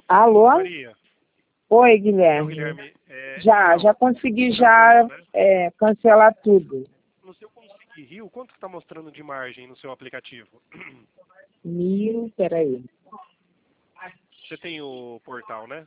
Alô? Maria, Oi, eu, Guilherme. Guilherme, Já consegui tranquilo, né? cancelar tudo. No seu Consigue Rio, quanto está mostrando de margem no seu aplicativo? Peraí. Você tem o portal, né?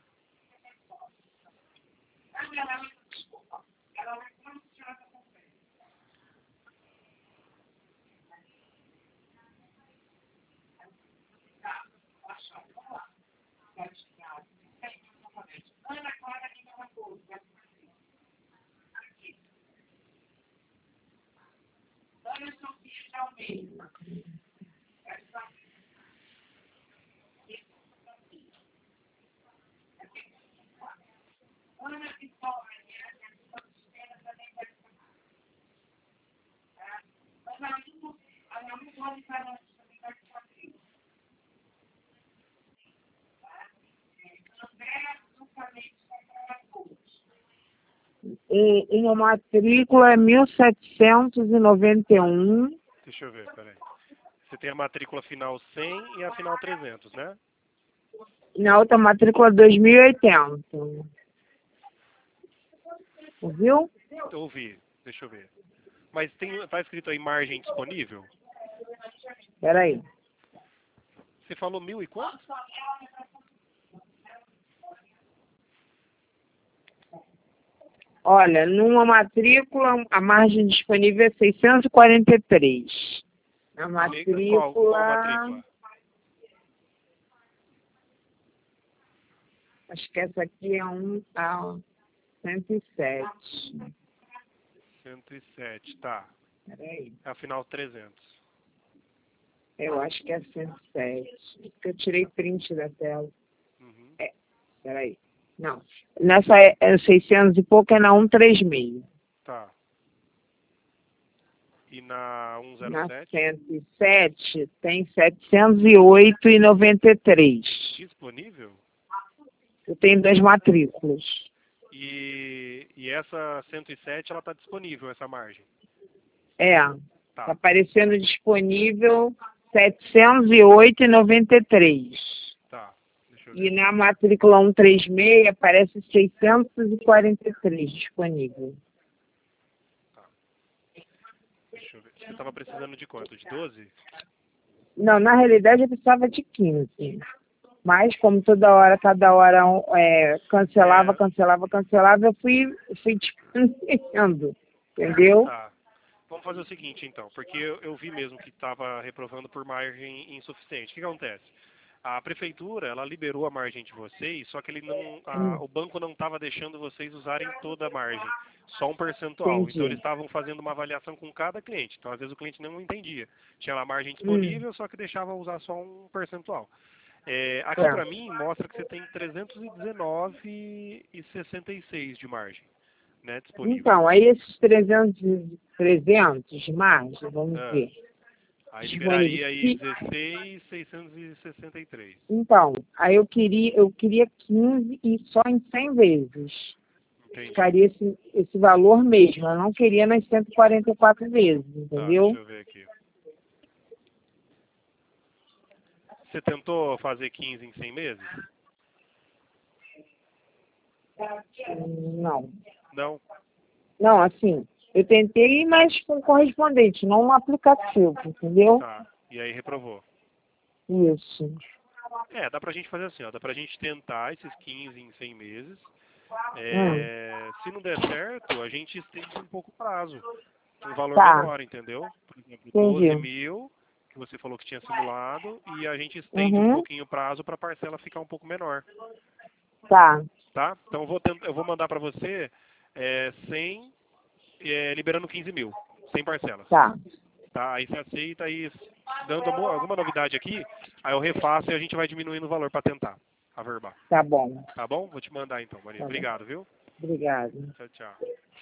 Uma matrícula é 1791. Deixa eu ver, peraí. Você tem a matrícula final 100 e a final 300, né? Na outra matrícula 2080. Viu? Eu ouvi, deixa eu ver. Mas tá escrito aí margem disponível? Peraí. Você falou 1.000 e quanto? Olha, numa matrícula, a margem disponível é 643. A Qual matrícula, matrícula? acho que essa aqui é 107. 107, tá. Peraí, É a final 300. eu acho que é 107. Porque eu tirei print da tela. Uhum. Peraí. Não. Nessa 600 e pouco é na 136. Tá. E na Na 107? 107 tem 708,93. Disponível? Eu tenho 2 matrículas. E essa 107, ela tá disponível, essa margem. Está Tá. aparecendo disponível 708,93. Tá. Deixa eu E ver. na matrícula 136 aparece 643 disponível. Tá. Deixa eu ver. Você tava precisando de quanto? De 12? Não, na realidade eu precisava de 15. Mas como cada hora cancelava, eu fui diminuindo. Entendeu? Tá. Vamos fazer o seguinte, então, porque eu vi mesmo que estava reprovando por margem insuficiente. O que acontece? A prefeitura, ela liberou a margem de vocês, só que o banco não estava deixando vocês usarem toda a margem, só um percentual. Então eles Entendi. estavam fazendo uma avaliação com cada cliente. Então às vezes o cliente não entendia. Tinha lá a margem disponível, só que deixava usar só um percentual. Aqui Tá. para mim mostra que você tem 319,66 de margem, né, disponível. Então, aí esses 300 de margem, vamos Ah, ver. aí Disponível. liberaria aí 16,663. Então, aí eu queria 15 e só em 100 vezes. Entendi. Ficaria esse valor mesmo. Eu não queria nas 144 vezes, Tá, deixa entendeu? eu ver aqui. Você tentou fazer 15 em 100 meses? Não. Não? Não, assim, eu tentei, mas com correspondente, não no aplicativo, entendeu? Tá. E aí reprovou. Isso. Dá pra gente fazer assim, ó. Dá pra gente tentar esses 15 em 100 meses. Hum, Se não der certo, a gente estende um pouco o prazo. Um valor tá, menor, entendeu? Por exemplo, 12 entendi. mil, que você falou que tinha simulado, e a gente estende um Uhum, pouquinho o prazo para a parcela ficar um pouco menor. tá, Tá? Então eu vou mandar para você 100, liberando 15 mil, sem parcelas. tá. Tá? Aí você aceita e dando alguma novidade aqui, aí eu refaço e a gente vai diminuindo o valor para tentar averbar. Tá bom, Tá bom? Vou te mandar então, Maria. tá bom. Obrigado, viu? Obrigada. Tchau, tchau.